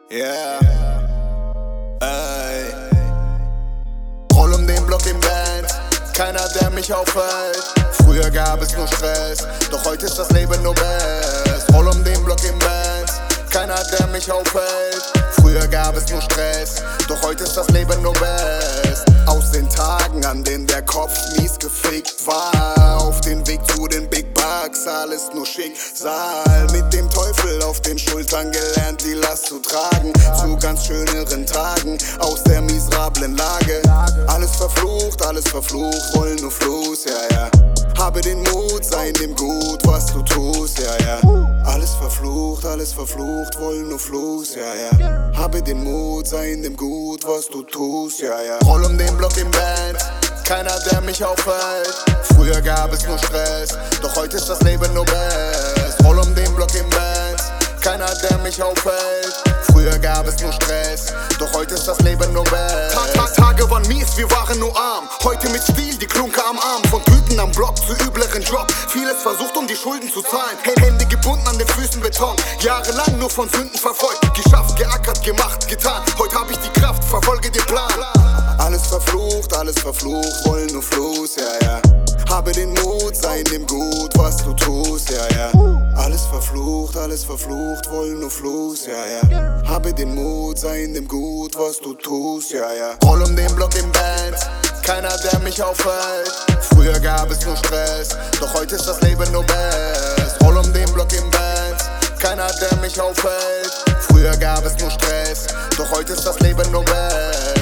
Yeah, ey. Roll um den Block im Band, keiner der mich aufhält. Früher gab es nur Stress, doch heute ist das Leben nur best. Roll um den Block im Band, keiner der mich aufhält. Früher gab es nur Stress, doch heute ist das Leben nur best. Aus den Tagen, an denen der Kopf mies gefickt war, auf den Weg zu den Big Bucks, alles nur Schicksal. Mit dem Teufel auf den Schultern gelernt, die Last zu tragen, zu ganz schöneren Tagen, aus der miserablen Lage. Alles verflucht, roll nur Fluss, ja, ja. Habe den Mut, sei in dem Gut, was du tust, ja, ja. Alles verflucht, wollen nur Fluss, ja, ja. Habe den Mut, sei in dem Gut, was du tust, ja, ja. Roll um den Block im Band, keiner der mich aufhält. Früher gab es nur Stress, doch heute ist das Leben nur best. Roll um den Block im Band, keiner der mich aufhält. Früher gab es nur Stress, doch heute ist das Leben nur best. Tage waren mies, wir waren nur arm. Heute mit Stil, die Klunker am Arm. Von Tüten am Block zu übleren Job. Vieles versucht, um die Schulden zu zahlen. Hände gebunden, an den Füßen Beton. Jahrelang nur von Sünden verfolgt. Geschafft, geackert, gemacht, getan. Heute hab ich die Kraft, verfolge den Plan. Alles verflucht, wollen nur Fluss, ja, ja. Habe den Mut, sei in dem Gut, was du tust, ja, ja. Alles verflucht, wollen nur Fluss, ja, ja. Habe den Mut, sei in dem Gut, was du tust, ja, ja. Roll um den Block im Band, keiner der mich aufhält. Früher gab es nur Stress, doch heute ist das Leben nur best. Roll um den Block im Band, keiner der mich aufhält. Früher gab es nur Stress, doch heute ist das Leben nur best.